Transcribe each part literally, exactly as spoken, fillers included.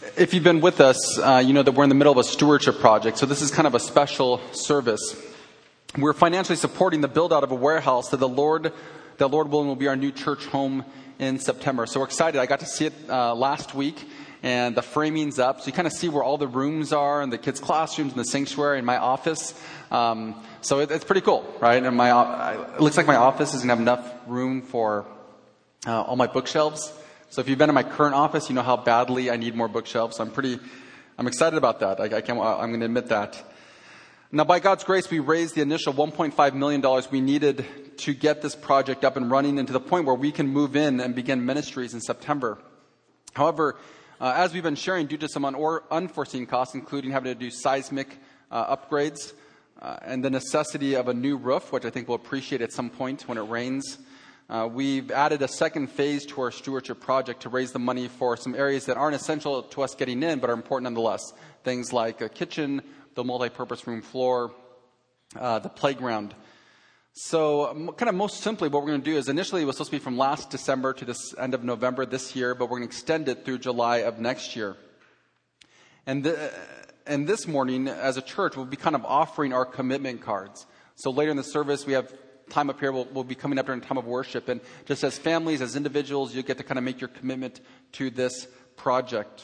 If you've been with us, uh, you know that we're in the middle of a stewardship project. So this is kind of a special service. We're financially supporting the build out of a warehouse that the Lord, that Lord willing will be our new church home in September. So we're excited. I got to see it uh, last week, and the framing's up. So you kind of see where all the rooms are, and the kids' classrooms, and the sanctuary, and my office. Um, so it, it's pretty cool, right? And my uh, it looks like my office is gonna have enough room for uh, all my bookshelves. So if you've been in my current office, you know how badly I need more bookshelves. So I'm pretty, I'm excited about that. I, I can't, I'm going to admit that. Now, by God's grace, we raised the initial one point five million dollars we needed to get this project up and running, and to the point where we can move in and begin ministries in September. However, uh, as we've been sharing, due to some un- unforeseen costs, including having to do seismic uh, upgrades uh, and the necessity of a new roof, which I think we'll appreciate at some point when it rains, Uh, we've added a second phase to our stewardship project to raise the money for some areas that aren't essential to us getting in, but are important nonetheless. Things like a kitchen, the multi-purpose room floor, uh, the playground. So um, kind of most simply what we're going to do is initially it was supposed to be from last December to this end of November this year, but we're going to extend it through July of next year. And, the, and this morning as a church we'll be kind of offering our commitment cards. So later in the service we have time up here will will be coming up during time of worship, and just as families, as individuals, you get to kind of make your commitment to this project.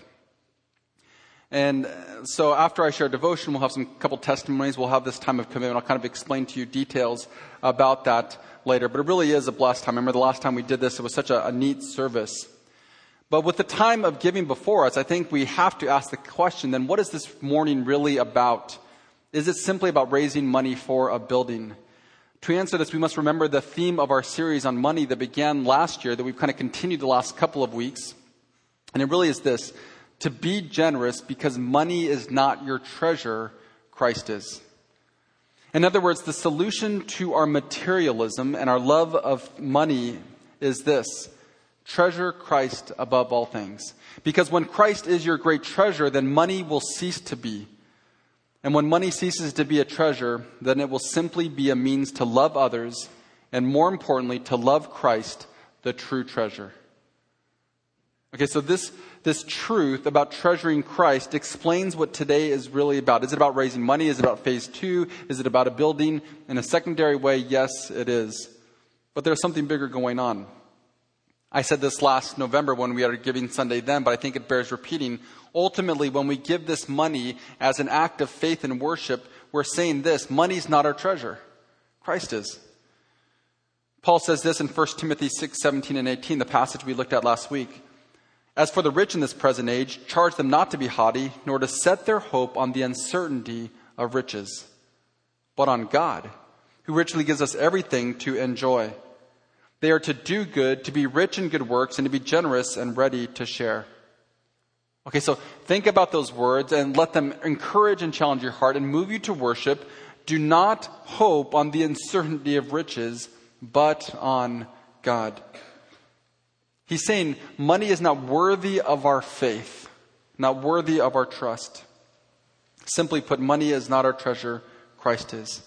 And so after I share devotion, we'll have some couple testimonies. We'll have this time of commitment. I'll kind of explain to you details about that later. But it really is a blessed time. I remember the last time we did this, it was such a, a neat service. But with the time of giving before us, I think we have to ask the question, then what is this morning really about? Is it simply about raising money for a building? To answer this, we must remember the theme of our series on money that began last year, that we've kind of continued the last couple of weeks. And it really is this: to be generous because money is not your treasure, Christ is. In other words, the solution to our materialism and our love of money is this: treasure Christ above all things. Because when Christ is your great treasure, then money will cease to be. And when money ceases to be a treasure, then it will simply be a means to love others, and more importantly, to love Christ, the true treasure. Okay, so this, this truth about treasuring Christ explains what today is really about. Is it about raising money? Is it about phase two? Is it about a building? In a secondary way, yes, it is. But there's something bigger going on. I said this last November when we had a Giving Sunday then, but I think it bears repeating. Ultimately, when we give this money as an act of faith and worship, we're saying this: money's not our treasure. Christ is. Paul says this in First Timothy six, seventeen and eighteen, the passage we looked at last week. As for the rich in this present age, charge them not to be haughty, nor to set their hope on the uncertainty of riches, but on God, who richly gives us everything to enjoy. They are to do good, to be rich in good works, and to be generous and ready to share. Okay, so think about those words and let them encourage and challenge your heart and move you to worship. Do not hope on the uncertainty of riches, but on God. He's saying money is not worthy of our faith, not worthy of our trust. Simply put, money is not our treasure, Christ is.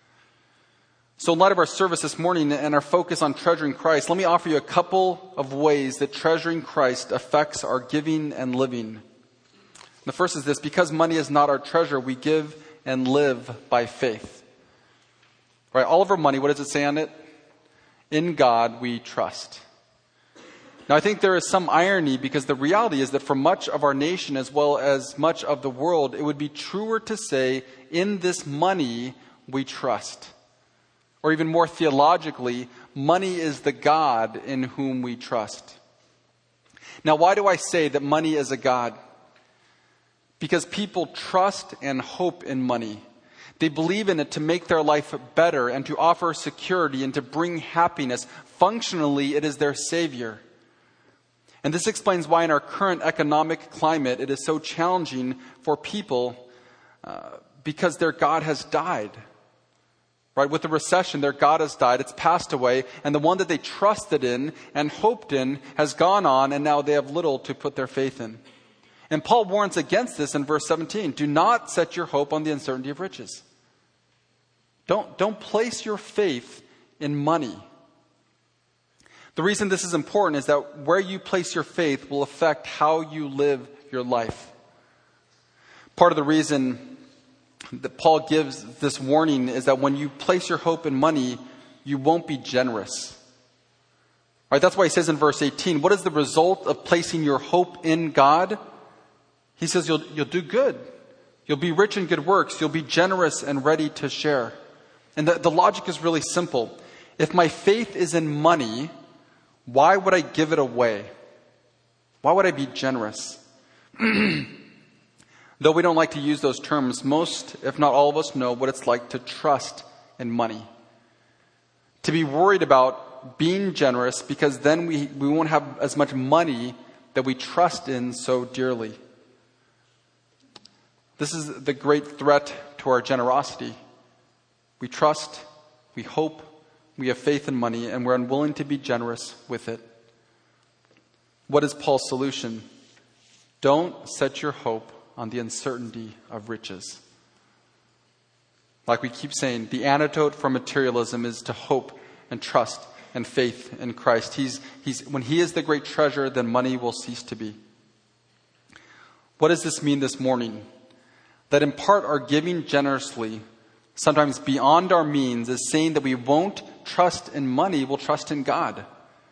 So in light of our service this morning and our focus on treasuring Christ, let me offer you a couple of ways that treasuring Christ affects our giving and living. The first is this: because money is not our treasure, we give and live by faith. Right? All of our money, what does it say on it? In God we trust. Now I think there is some irony, because the reality is that for much of our nation as well as much of the world, it would be truer to say, in this money we trust. Or even more theologically, money is the God in whom we trust. Now, why do I say that money is a God? Because people trust and hope in money. They believe in it to make their life better and to offer security and to bring happiness. Functionally, it is their savior. And this explains why in our current economic climate, it is so challenging for people uh, because their God has died. Right? With the recession, their God has died. It's passed away. And the one that they trusted in and hoped in has gone on, and now they have little to put their faith in. And Paul warns against this in verse seventeen. Do not set your hope on the uncertainty of riches. Don't, don't place your faith in money. The reason this is important is that where you place your faith will affect how you live your life. Part of the reason that Paul gives this warning is that when you place your hope in money, you won't be generous. All right, that's why he says in verse eighteen, what is the result of placing your hope in God? He says you'll, you'll do good. You'll be rich in good works. You'll be generous and ready to share. And the, the logic is really simple. If my faith is in money, why would I give it away? Why would I be generous? Though we don't like to use those terms, most, if not all of us, know what it's like to trust in money. To be worried about being generous because then we, we won't have as much money that we trust in so dearly. This is the great threat to our generosity. We trust, we hope, we have faith in money, and we're unwilling to be generous with it. What is Paul's solution? Don't set your hope on the uncertainty of riches. Like we keep saying, the antidote for materialism is to hope and trust and faith in Christ. He's, he's, when He is the great treasure, then money will cease to be. What does this mean this morning? That in part our giving generously, sometimes beyond our means, is saying that we won't trust in money, we'll trust in God.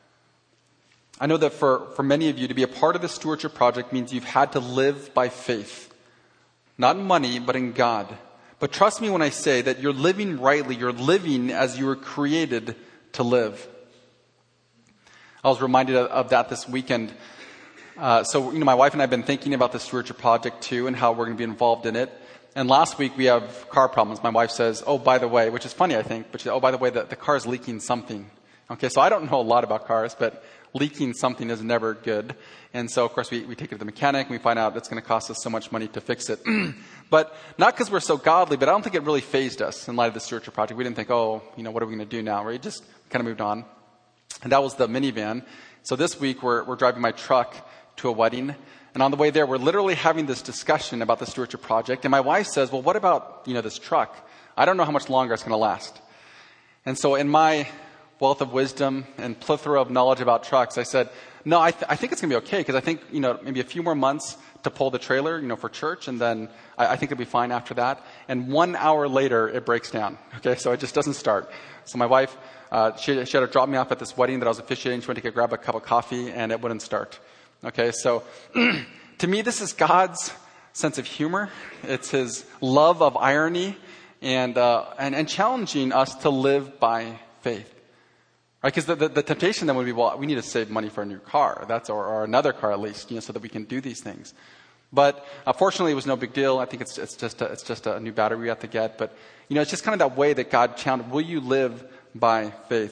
I know that for, for many of you, to be a part of the Stewardship Project means you've had to live by faith. Not in money, but in God. But trust me when I say that you're living rightly, you're living as you were created to live. I was reminded of, of that this weekend. Uh, so, you know, my wife and I have been thinking about the Stewardship Project too and how we're going to be involved in it. And last week we have car problems. My wife says, oh, by the way, which is funny, I think, but she said, oh, by the way, the, the car is leaking something. Okay, so I don't know a lot about cars, but leaking something is never good. And so, of course, we, we take it to the mechanic and we find out it's going to cost us so much money to fix it. But not because we're so godly, but I don't think it really fazed us in light of the Stewardship Project. We didn't think, oh, you know, what are we going to do now? We just kind of moved on. And that was the minivan. So this week we're, we're driving my truck to a wedding. And on the way there, we're literally having this discussion about the Stewardship Project. And my wife says, well, what about, you know, this truck? I don't know how much longer it's going to last. And so in my wealth of wisdom and plethora of knowledge about trucks, I said, no, I, th- I think it's going to be okay because I think, you know, maybe a few more months to pull the trailer, you know, for church, and then I, I think it'll be fine after that. And one hour later, it breaks down. Okay, so it just doesn't start. So my wife, uh, she, she had to drop me off at this wedding that I was officiating. She went to go grab a cup of coffee, and it wouldn't start. Okay, so to me, this is God's sense of humor. It's His love of irony, and uh, and, and challenging us to live by faith. Right? Because the, the, the temptation then would be, well, we need to save money for a new car. That's or, or another car at least, you know, so that we can do these things. But uh, fortunately, it was no big deal. I think it's it's just a, it's just a new battery we have to get. But you know, it's just kind of that way that God challenged. Will you live by faith?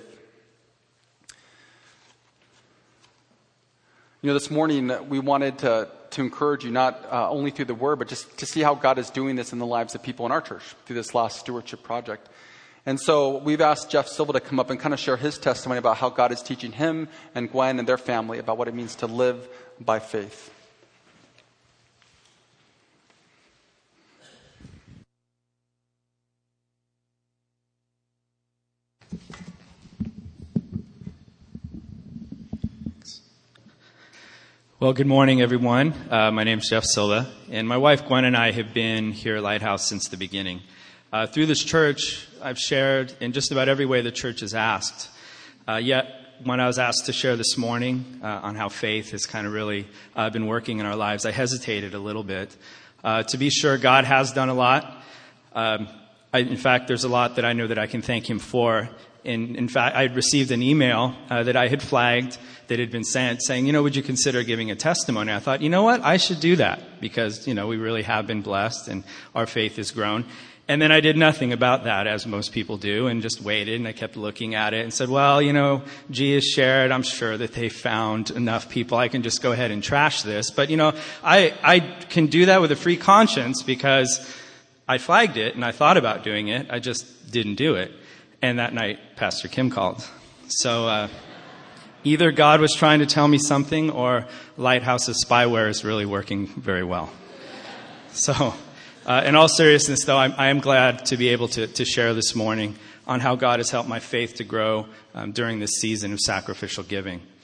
You know, this morning we wanted to to encourage you not uh, only through the Word, but just to see how God is doing this in the lives of people in our church through this last stewardship project. And so we've asked Jeff Silva to come up and kind of share his testimony about how God is teaching him and Gwen and their family about what it means to live by faith. Well, good morning, everyone. Uh, my name is Jeff Silva, and my wife Gwen and I have been here at Lighthouse since the beginning. Uh, through this church, I've shared in just about every way the church has asked. Uh, yet, when I was asked to share this morning uh, on how faith has kind of really uh, been working in our lives, I hesitated a little bit. Uh, to be sure, God has done a lot. Um, I, in fact, there's a lot that I know that I can thank Him for. In, in fact, I had received an email uh, that I had flagged that had been sent saying, you know, would you consider giving a testimony? I thought, you know what, I should do that because, you know, we really have been blessed and our faith has grown. And then I did nothing about that, as most people do, and just waited, and I kept looking at it and said, well, you know, G has shared. I'm sure that they found enough people. I can just go ahead and trash this. But, you know, I, I can do that with a free conscience because I flagged it and I thought about doing it. I just didn't do it. And that night, Pastor Kim called. So uh, either God was trying to tell me something or Lighthouse's spyware is really working very well. So... Uh, in all seriousness, though, I'm, I am glad to be able to, to share this morning on how God has helped my faith to grow um, during this season of sacrificial giving.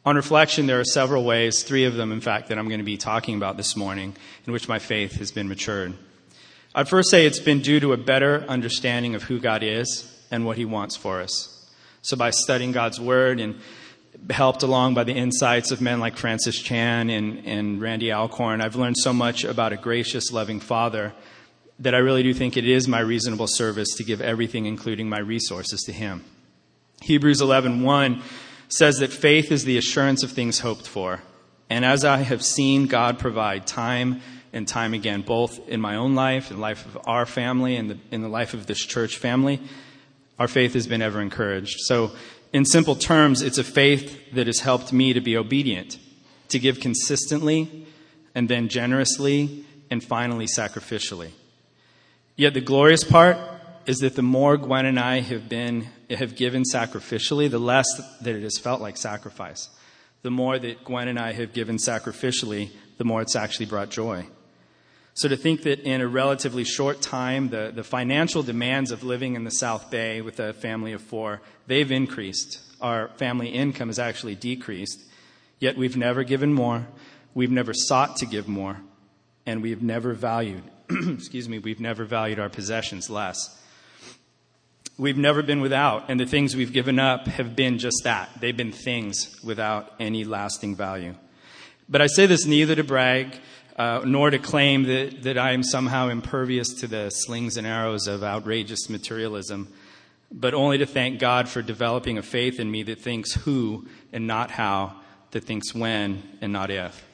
On reflection, there are several ways, three of them, in fact, that I'm going to be talking about this morning, in which my faith has been matured. I'd first say it's been due to a better understanding of who God is and what he wants for us. So by studying God's word and helped along by the insights of men like Francis Chan and, and Randy Alcorn, I've learned so much about a gracious, loving Father that I really do think it is my reasonable service to give everything, including my resources, to him. Hebrews eleven one says that faith is the assurance of things hoped for. And as I have seen God provide time and time again, both in my own life, in the life of our family, and the, in the life of this church family, our faith has been ever encouraged. So in simple terms, it's a faith that has helped me to be obedient, to give consistently, and then generously, and finally sacrificially. Yet the glorious part is that the more Gwen and I have been have given sacrificially, the less that it has felt like sacrifice. The more that Gwen and I have given sacrificially, the more it's actually brought joy. So to think that in a relatively short time, the, the financial demands of living in the South Bay with a family of four, they've increased. Our family income has actually decreased. Yet we've never given more. We've never sought to give more. And we've never valued, excuse me, we've never valued our possessions less. We've never been without, and the things we've given up have been just that. They've been things without any lasting value. But I say this neither to brag, uh, nor to claim that, that I am somehow impervious to the slings and arrows of outrageous materialism, but only to thank God for developing a faith in me that thinks who and not how, that thinks when and not if.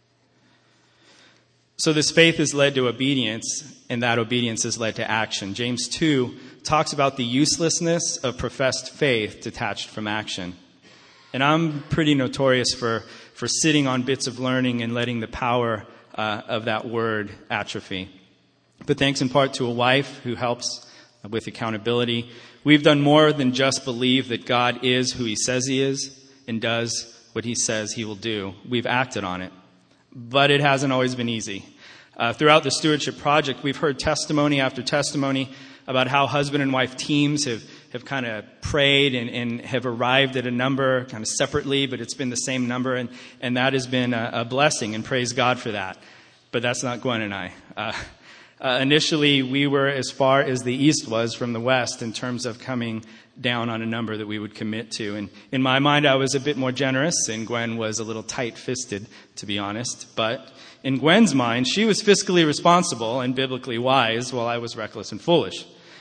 So this faith has led to obedience, and that obedience has led to action. James two talks about the uselessness of professed faith detached from action. And I'm pretty notorious for, for sitting on bits of learning and letting the power uh, of that word atrophy. But thanks in part to a wife who helps with accountability, we've done more than just believe that God is who he says he is and does what he says he will do. We've acted on it. But it hasn't always been easy. Uh, throughout the Stewardship Project, we've heard testimony after testimony about how husband and wife teams have, have kind of prayed and, and have arrived at a number kind of separately, but it's been the same number, and, and that has been a, a blessing, and praise God for that. But that's not Gwen and I. Uh, uh, initially, we were as far as the East was from the West in terms of coming down on a number that we would commit to. And in my mind, I was a bit more generous, and Gwen was a little tight-fisted, to be honest. But in Gwen's mind, she was fiscally responsible and biblically wise, while I was reckless and foolish.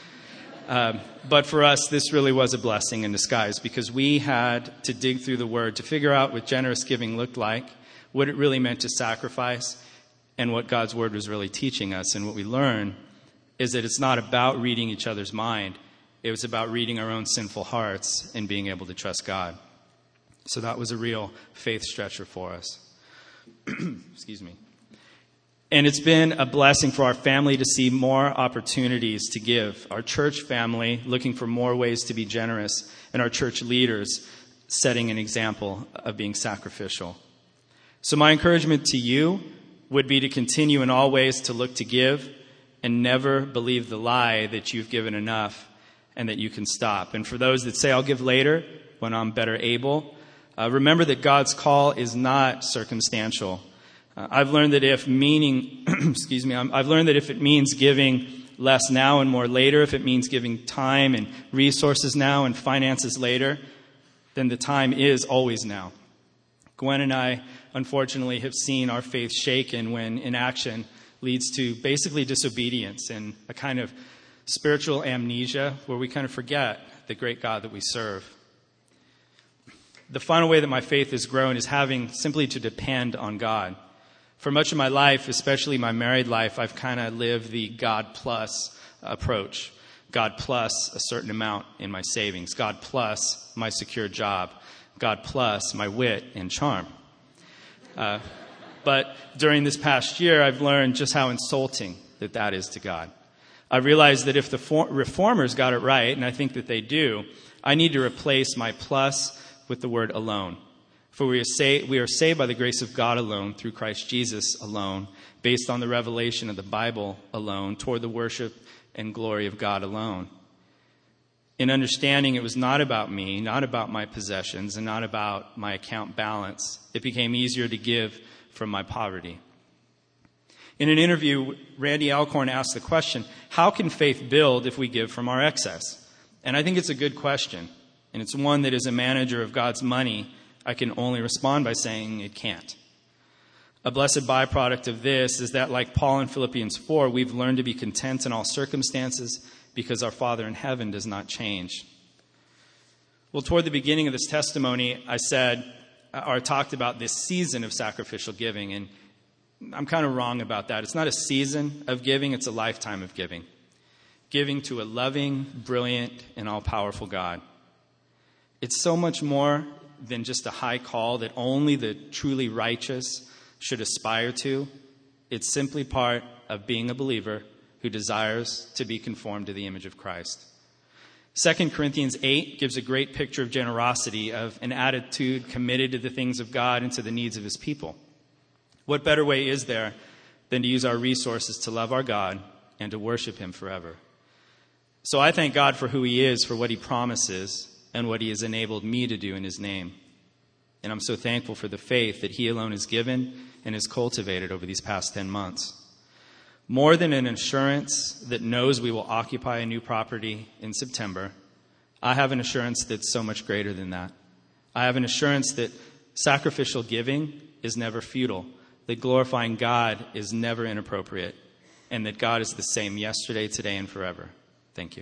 Um, but for us, this really was a blessing in disguise, because we had to dig through the Word to figure out what generous giving looked like, what it really meant to sacrifice, and what God's Word was really teaching us. And what we learned is that it's not about reading each other's mind. It was about reading our own sinful hearts and being able to trust God. So that was a real faith stretcher for us. Excuse me. And it's been a blessing for our family to see more opportunities to give. Our church family looking for more ways to be generous, and our church leaders setting an example of being sacrificial. So my encouragement to you would be to continue in all ways to look to give and never believe the lie that you've given enough and that you can stop. And for those that say, I'll give later when I'm better able, uh, remember that God's call is not circumstantial. Uh, I've learned that if meaning, excuse me, I'm, I've learned that if it means giving less now and more later, if it means giving time and resources now and finances later, then the time is always now. Gwen and I, unfortunately, have seen our faith shaken when inaction leads to basically disobedience and a kind of spiritual amnesia where we kind of forget the great God that we serve. The final way that my faith has grown is having simply to depend on God. For much of my life, especially my married life, I've kind of lived the God plus approach. God plus a certain amount in my savings. God plus my secure job. God plus my wit and charm. Uh, but during this past year, I've learned just how insulting that that is to God. I realized that if the for- reformers got it right, and I think that they do, I need to replace my plus with the word alone. For we are, saved, we are saved by the grace of God alone, through Christ Jesus alone, based on the revelation of the Bible alone, toward the worship and glory of God alone. In understanding it was not about me, not about my possessions, and not about my account balance, it became easier to give from my poverty. In an interview, Randy Alcorn asked the question, how can faith build if we give from our excess? And I think it's a good question. And it's one that as a manager of God's money, I can only respond by saying it can't. A blessed byproduct of this is that, like Paul in Philippians four, we've learned to be content in all circumstances because our Father in heaven does not change. Well, toward the beginning of this testimony, I said, or I talked about this season of sacrificial giving, and I'm kind of wrong about that. It's not a season of giving, it's a lifetime of giving. Giving to a loving, brilliant, and all-powerful God. It's so much more than just a high call that only the truly righteous should aspire to. It's simply part of being a believer who desires to be conformed to the image of Christ. Second Corinthians eight gives a great picture of generosity, of an attitude committed to the things of God and to the needs of his people. What better way is there than to use our resources to love our God and to worship him forever? So I thank God for who he is, for what he promises, and what he has enabled me to do in his name. And I'm so thankful for the faith that he alone has given and has cultivated over these past ten months. More than an assurance that knows we will occupy a new property in September, I have an assurance that's so much greater than that. I have an assurance that sacrificial giving is never futile, that glorifying God is never inappropriate, and that God is the same yesterday, today, and forever. Thank you.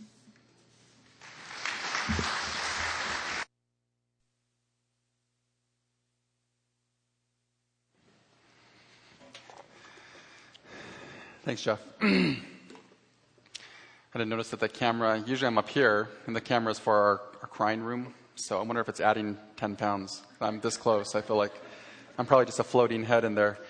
Thanks, Jeff. I didn't notice that the camera, usually I'm up here, and the camera is for our, our crying room, so I wonder if it's adding ten pounds. I'm this close. I feel like I'm probably just a floating head in there.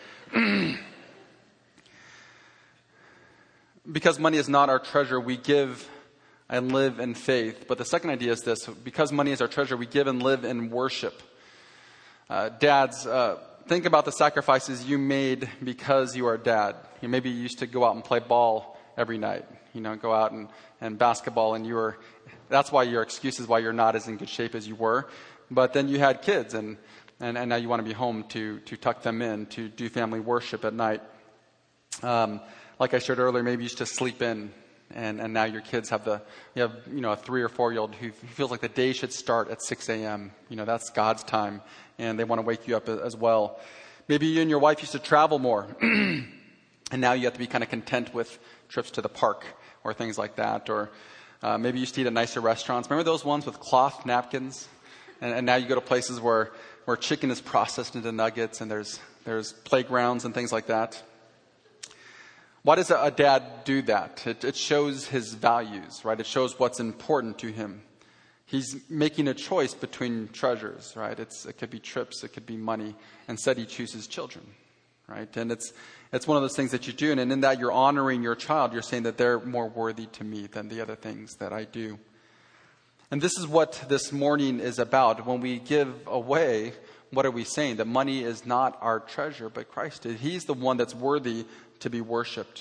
Because money is not our treasure, we give and live in faith. But the second idea is this: because money is our treasure, we give and live in worship. Uh, dads, uh, think about the sacrifices you made because you are a dad. You maybe used to go out and play ball every night, you know, go out and, and basketball, and you were, that's why your excuse is why you're not as in good shape as you were. But then you had kids, and, and, and now you want to be home to, to tuck them in, to do family worship at night. Um, like I shared earlier, maybe you used to sleep in, and, and now your kids have the, you have, you know, a three or four year old who feels like the day should start at six a.m. You know, that's God's time, and they want to wake you up as well. Maybe you and your wife used to travel more, and now you have to be kind of content with trips to the park or things like that. Or uh, maybe you used to eat at nicer restaurants. Remember those ones with cloth napkins? And, and now you go to places where, where chicken is processed into nuggets, and there's there's playgrounds and things like that. Why does a, a dad do that? It, it shows his values, right? It shows what's important to him. He's making a choice between treasures, right? It's, it could be trips, it could be money. Instead, he chooses children, right? And it's it's one of those things that you do, and in that you're honoring your child. You're saying that they're more worthy to me than the other things that I do. And this is what this morning is about. When we give away, what are we saying? That money is not our treasure, but Christ is. He's the one that's worthy to be worshipped.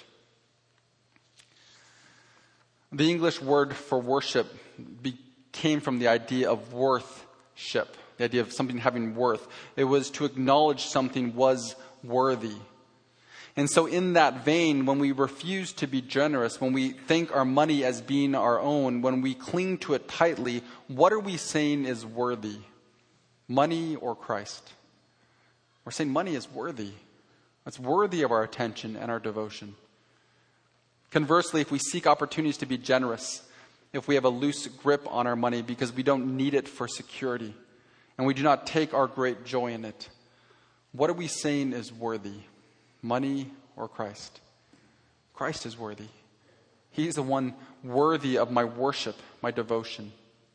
The English word for worship be, came from the idea of worthship, the idea of something having worth. It was to acknowledge something was worthy. And so in that vein, when we refuse to be generous, when we think our money as being our own, when we cling to it tightly, what are we saying is worthy? Money or Christ? We're saying money is worthy. It's worthy of our attention and our devotion. Conversely, if we seek opportunities to be generous, if we have a loose grip on our money because we don't need it for security, and we do not take our great joy in it, what are we saying is worthy? Money or Christ? Christ is worthy. He's the one worthy of my worship, my devotion.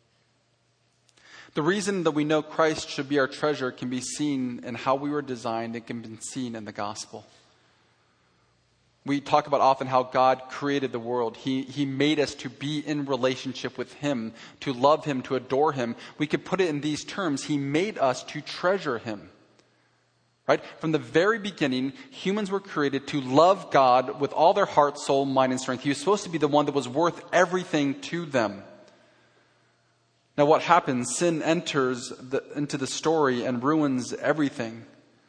The reason that we know Christ should be our treasure can be seen in how we were designed. It can be seen in the gospel. We talk about often how God created the world. He, he made us to be in relationship with Him, to love Him, to adore Him. We could put it in these terms. He made us to treasure Him. Right? From the very beginning, humans were created to love God with all their heart, soul, mind, and strength. He was supposed to be the one that was worth everything to them. Now what happens? Sin enters the, into the story and ruins everything,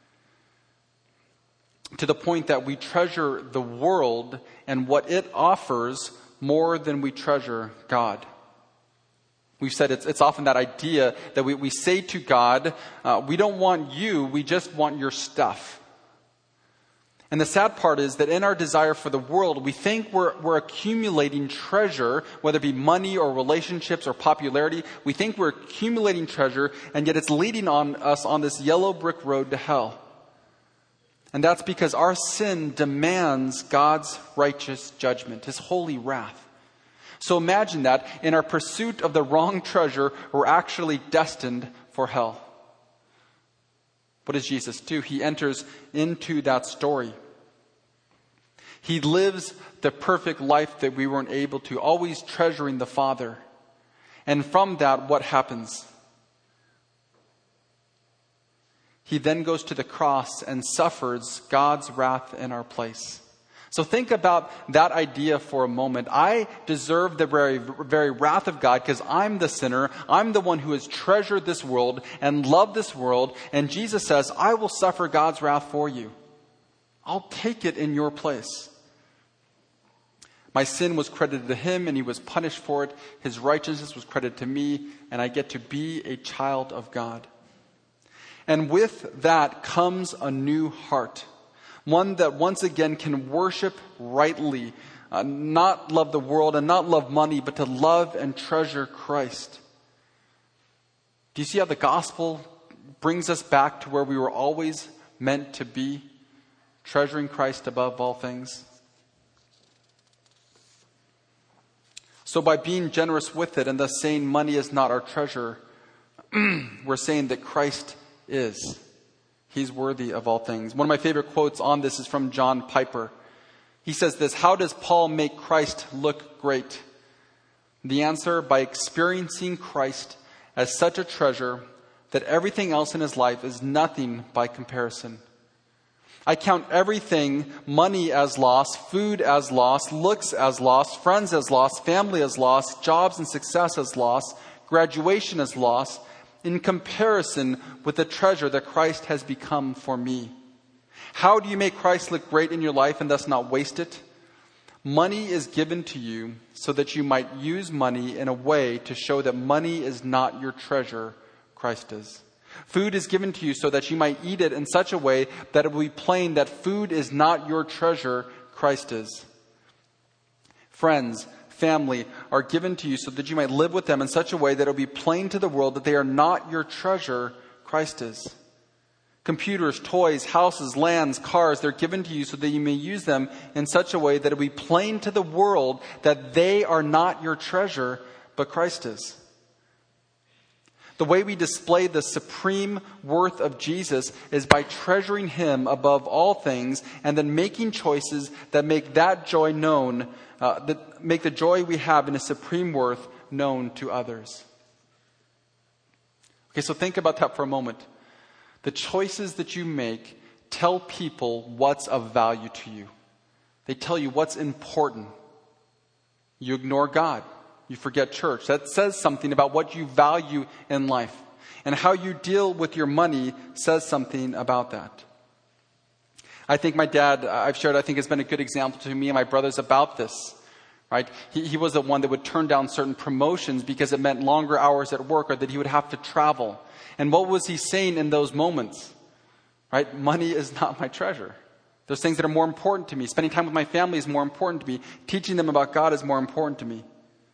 to the point that we treasure the world and what it offers more than we treasure God. We've said it's, it's often that idea that we, we say to God, uh, we don't want you, we just want your stuff. And the sad part is that in our desire for the world, we think we're, we're accumulating treasure, whether it be money or relationships or popularity. We think we're accumulating treasure, and yet it's leading on us on this yellow brick road to hell. And that's because our sin demands God's righteous judgment, His holy wrath. So imagine that in our pursuit of the wrong treasure, we're actually destined for hell. What does Jesus do? He enters into that story. He lives the perfect life that we weren't able to, always treasuring the Father. And from that, what happens? He then goes to the cross and suffers God's wrath in our place. So think about that idea for a moment. I deserve the very, very wrath of God because I'm the sinner. I'm the one who has treasured this world and loved this world. And Jesus says, I will suffer God's wrath for you. I'll take it in your place. My sin was credited to Him and He was punished for it. His righteousness was credited to me, and I get to be a child of God. And with that comes a new heart. One that once again can worship rightly, uh, not love the world and not love money, but to love and treasure Christ. Do you see how the gospel brings us back to where we were always meant to be? Treasuring Christ above all things. So by being generous with it and thus saying money is not our treasure, we're saying that Christ is. He's worthy of all things. One of my favorite quotes on this is from John Piper. He says this: how does Paul make Christ look great? The answer: by experiencing Christ as such a treasure that everything else in his life is nothing by comparison. I count everything, money as loss, food as loss, looks as loss, friends as loss, family as loss, jobs and success as loss, graduation as loss, in comparison with the treasure that Christ has become for me. How do you make Christ look great in your life and thus not waste it? Money is given to you so that you might use money in a way to show that money is not your treasure, Christ is. Food is given to you so that you might eat it in such a way that it will be plain that food is not your treasure, Christ is. Friends, family are given to you so that you might live with them in such a way that it will be plain to the world that they are not your treasure, Christ is. Computers, toys, houses, lands, cars, they're given to you so that you may use them in such a way that it will be plain to the world that they are not your treasure, but Christ is. The way we display the supreme worth of Jesus is by treasuring Him above all things and then making choices that make that joy known, uh, that make the joy we have in His supreme worth known to others. Okay, so think about that for a moment. The choices that you make tell people what's of value to you. They tell you what's important. You ignore God. You forget church. That says something about what you value in life. And how you deal with your money says something about that. I think my dad, I've shared, I think has been a good example to me and my brothers about this. Right? He, he was the one that would turn down certain promotions because it meant longer hours at work or that he would have to travel. And what was he saying in those moments? Right? Money is not my treasure. There's things that are more important to me. Spending time with my family is more important to me. Teaching them about God is more important to me.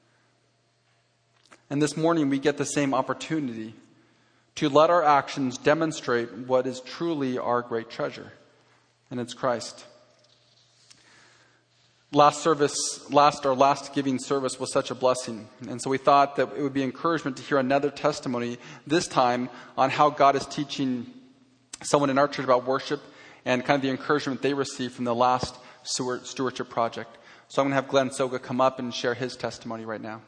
And this morning we get the same opportunity to let our actions demonstrate what is truly our great treasure. And it's Christ. Last service, last or last giving service was such a blessing. And so we thought that it would be encouragement to hear another testimony, this time on how God is teaching someone in our church about worship and kind of the encouragement they received from the last stewardship project. So I'm going to have Glenn Soga come up and share his testimony right now.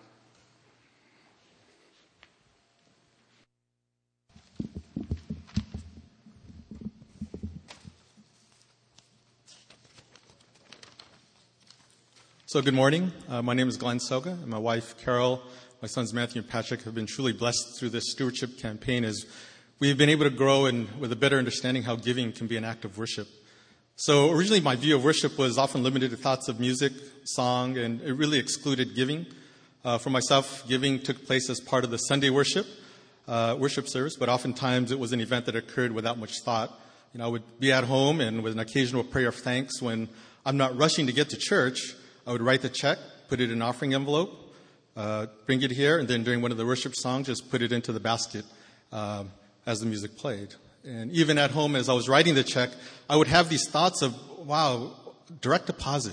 So good morning. Uh, my name is Glenn Soga, and my wife Carol my sons Matthew and Patrick have been truly blessed through this stewardship campaign as we've been able to grow and with a better understanding how giving can be an act of worship. So originally my view of worship was often limited to thoughts of music, song, and it really excluded giving. Uh, for myself, giving took place as part of the Sunday worship, uh, worship service, but oftentimes it was an event that occurred without much thought. You know, I would be at home and with an occasional prayer of thanks when I'm not rushing to get to church, I would write the check, put it in an offering envelope, uh, bring it here, and then during one of the worship songs, just put it into the basket um, as the music played. And even at home, as I was writing the check, I would have these thoughts of, wow, direct deposit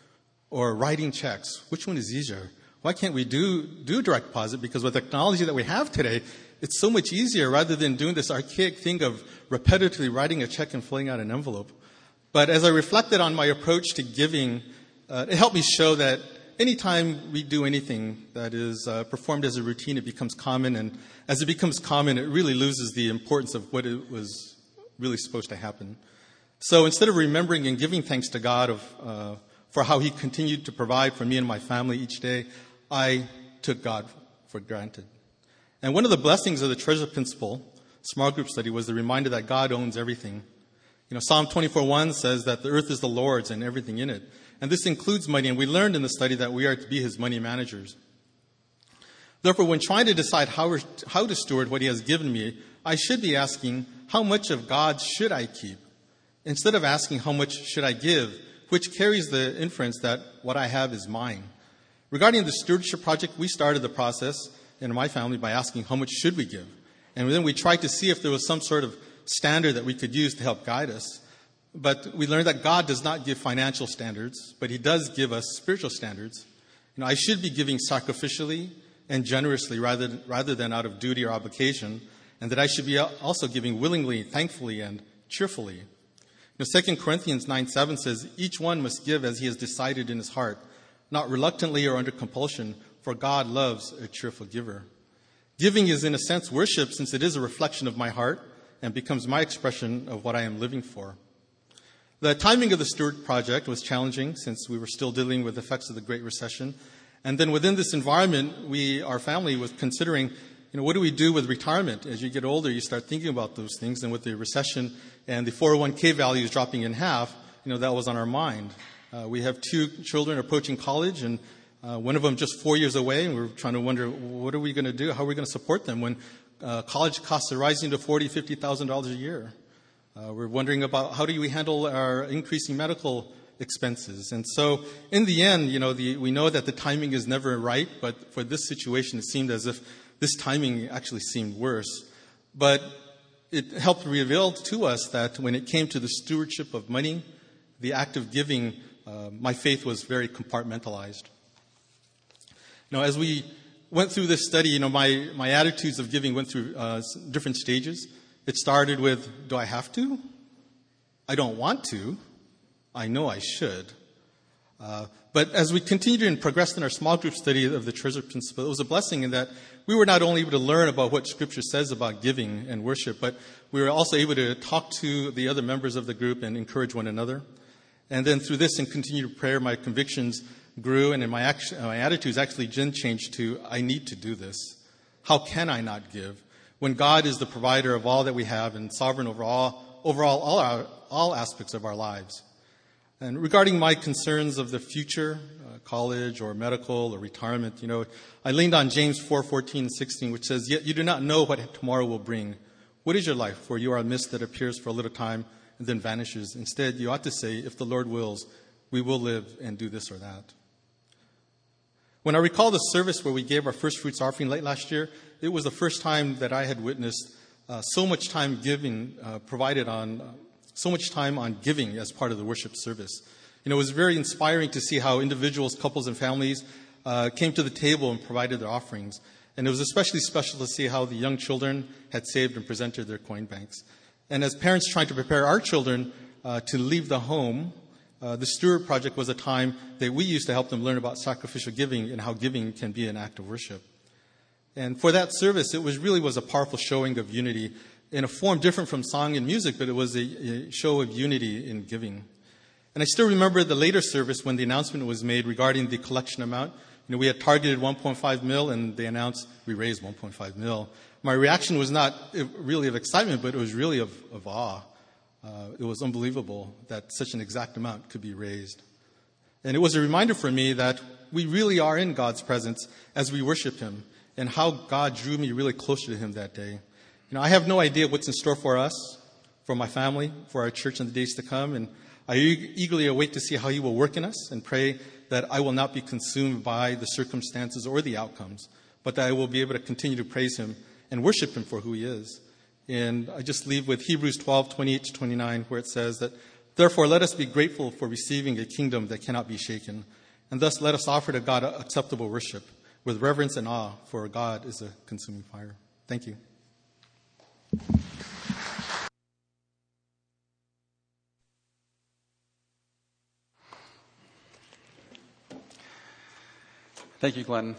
or writing checks. Which one is easier? Why can't we do, do direct deposit? Because with the technology that we have today, it's so much easier rather than doing this archaic thing of repetitively writing a check and filling out an envelope. But as I reflected on my approach to giving, uh, it helped me show that anytime we do anything that is uh, performed as a routine, it becomes common. And as it becomes common, it really loses the importance of what it was really supposed to happen. So instead of remembering and giving thanks to God of, uh, for how he continued to provide for me and my family each day, I took God for granted. And one of the blessings of the treasure principle, small group study, was the reminder that God owns everything. You know, Psalm twenty-four one says that the earth is the Lord's and everything in it. And this includes money, and we learned in the study that we are to be his money managers. Therefore, when trying to decide how, how to steward what he has given me, I should be asking, how much of God should I keep? Instead of asking, how much should I give, which carries the inference that what I have is mine. Regarding the stewardship project, we started the process in my family by asking, how much should we give? And then we tried to see if there was some sort of standard that we could use to help guide us. But we learned that God does not give financial standards, but he does give us spiritual standards. You know, I should be giving sacrificially and generously rather, rather than out of duty or obligation, and that I should be also giving willingly, thankfully, and cheerfully. You know, Second Corinthians nine seven says, each one must give as he has decided in his heart, not reluctantly or under compulsion, for God loves a cheerful giver. Giving is, in a sense, worship, since it is a reflection of my heart and becomes my expression of what I am living for. The timing of the Steward Project was challenging since we were still dealing with the effects of the Great Recession. And then within this environment, we, our family, was considering, you know, what do we do with retirement? As you get older, you start thinking about those things. And with the recession and the four oh one k values dropping in half, you know, that was on our mind. Uh, we have two children approaching college, and uh, one of them just four years away, and we're trying to wonder, what are we going to do? How are we going to support them when uh, college costs are rising to forty thousand dollars, fifty thousand dollars a year? Uh, we're wondering about how do we handle our increasing medical expenses. And so in the end, you know, the, we know that the timing is never right, but for this situation, it seemed as if this timing actually seemed worse. But it helped reveal to us that when it came to the stewardship of money, the act of giving, uh, my faith was very compartmentalized. You know, as we went through this study, you know, my, my attitudes of giving went through uh, different stages. It started with, do I have to? I don't want to. I know I should. Uh, but as we continued and progressed in our small group study of the treasure principle, it was a blessing in that we were not only able to learn about what Scripture says about giving and worship, but we were also able to talk to the other members of the group and encourage one another. And then through this and continued prayer, my convictions grew, and in my, action, my attitudes actually changed to, I need to do this. How can I not give? When God is the provider of all that we have and sovereign over all, overall all, our, all aspects of our lives. And regarding my concerns of the future, uh, college or medical or retirement, you know, I leaned on James four fourteen and sixteen, which says, yet you do not know what tomorrow will bring. What is your life? For you are a mist that appears for a little time and then vanishes. Instead, you ought to say, if the Lord wills, we will live and do this or that. When I recall the service where we gave our first fruits offering late last year, it was the first time that I had witnessed uh, so much time giving uh, provided on, uh, so much time on giving as part of the worship service. You know, it was very inspiring to see how individuals, couples, and families uh, came to the table and provided their offerings. And it was especially special to see how the young children had saved and presented their coin banks. And as parents trying to prepare our children uh, to leave the home, uh, the Steward Project was a time that we used to help them learn about sacrificial giving and how giving can be an act of worship. And for that service, it was really was a powerful showing of unity in a form different from song and music, but it was a, a show of unity in giving. And I still remember the later service when the announcement was made regarding the collection amount. You know, we had targeted one point five mil, and they announced we raised one point five mil. My reaction was not really of excitement, but it was really of, of awe. Uh, it was unbelievable that such an exact amount could be raised. And it was a reminder for me that we really are in God's presence as we worship Him, and how God drew me really closer to Him that day. You know, I have no idea what's in store for us, for my family, for our church in the days to come, and I eagerly await to see how He will work in us, and pray that I will not be consumed by the circumstances or the outcomes, but that I will be able to continue to praise Him and worship Him for who He is. And I just leave with Hebrews twelve, twenty-eight to twenty-nine, where it says that, therefore let us be grateful for receiving a kingdom that cannot be shaken, and thus let us offer to God acceptable worship with reverence and awe, for God is a consuming fire. Thank you. Thank you, Glenn.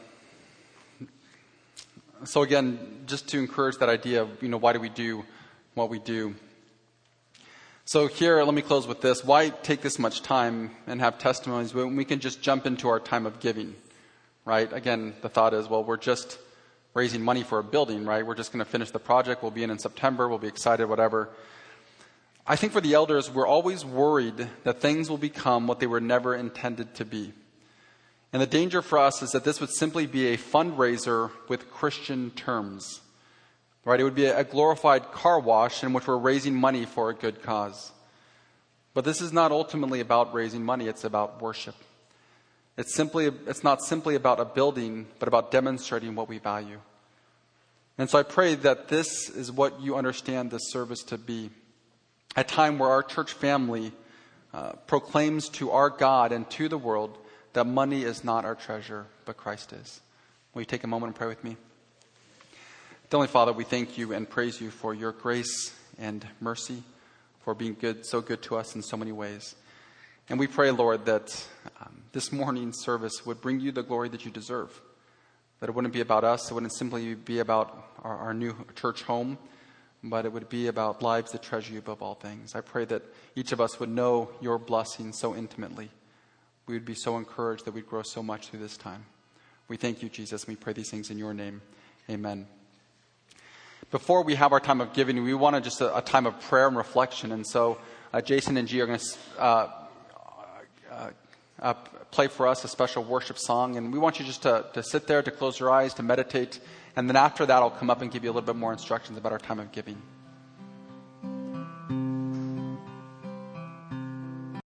So again, just to encourage that idea of, you know, why do we do what we do? So here, let me close with this. Why take this much time and have testimonies when we can just jump into our time of giving, right? Again, the thought is, well, we're just raising money for a building, right? We're just going to finish the project. We'll be in in September. We'll be excited, whatever. I think for the elders, we're always worried that things will become what they were never intended to be. And the danger for us is that this would simply be a fundraiser with Christian terms. Right? It would be a glorified car wash in which we're raising money for a good cause. But this is not ultimately about raising money, it's about worship. It's simply it's not simply about a building, but about demonstrating what we value. And so I pray that this is what you understand this service to be. A time where our church family uh, proclaims to our God and to the world that money is not our treasure, but Christ is. Will you take a moment and pray with me? Heavenly Father, we thank you and praise you for your grace and mercy, for being good, so good to us in so many ways. And we pray, Lord, that um, this morning's service would bring you the glory that you deserve. That it wouldn't be about us, it wouldn't simply be about our, our new church home, but it would be about lives that treasure you above all things. I pray that each of us would know your blessing so intimately. We would be so encouraged that we'd grow so much through this time. We thank you, Jesus, and we pray these things in your name. Amen. Before we have our time of giving, we want to just a, a time of prayer and reflection. And so uh, Jason and G are going to uh, uh, uh, play for us a special worship song. And we want you just to, to sit there, to close your eyes, to meditate. And then after that, I'll come up and give you a little bit more instructions about our time of giving.